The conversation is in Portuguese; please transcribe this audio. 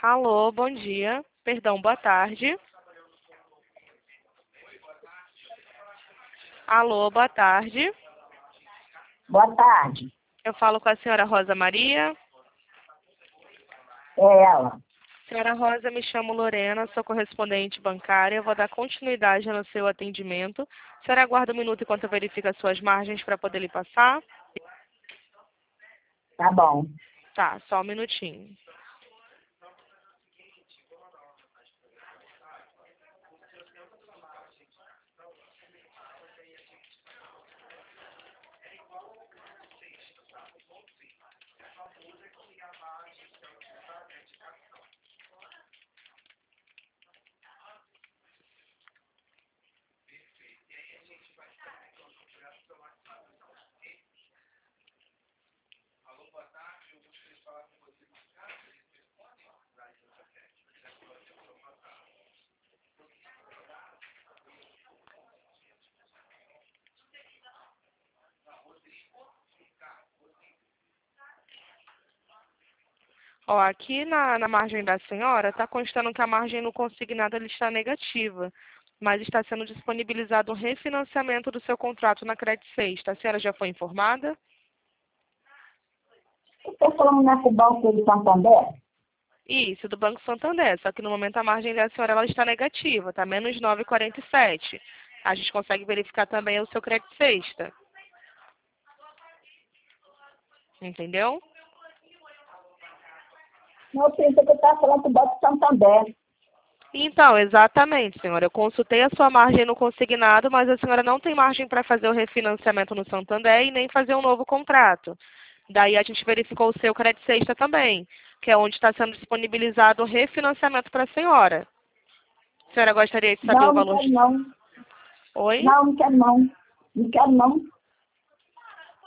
Alô, bom dia. Perdão, boa tarde. Alô, boa tarde. Boa tarde. Eu falo com a senhora Rosa Maria. É ela. Senhora Rosa, me chamo Lorena, sou correspondente bancária. Vou dar continuidade no seu atendimento. A senhora aguarda um minuto enquanto eu verifico as suas margens para poder lhe passar? Tá bom. Tá, só um minutinho. Ó, aqui na margem da senhora, está constando que a margem no consignado ela está negativa, mas está sendo disponibilizado um refinanciamento do seu contrato na Credit Sexta. A senhora já foi informada? Você está falando nesse banco de Santander? Isso, do Banco Santander, só que no momento a margem da senhora ela está negativa, está menos 9,47. A gente consegue verificar também o seu Credit Sexta. Entendeu? Não, eu pensei que eu estava falando do Banco de Santander. Então, exatamente, senhora. Eu consultei a sua margem no consignado, mas a senhora não tem margem para fazer o refinanciamento no Santander e nem fazer um novo contrato. Daí a gente verificou o seu Credit Sexta também, que é onde está sendo disponibilizado o refinanciamento para a senhora. A senhora gostaria de saber Não, o não valor? quero não. Oi? Não, não quero não. Não quero não.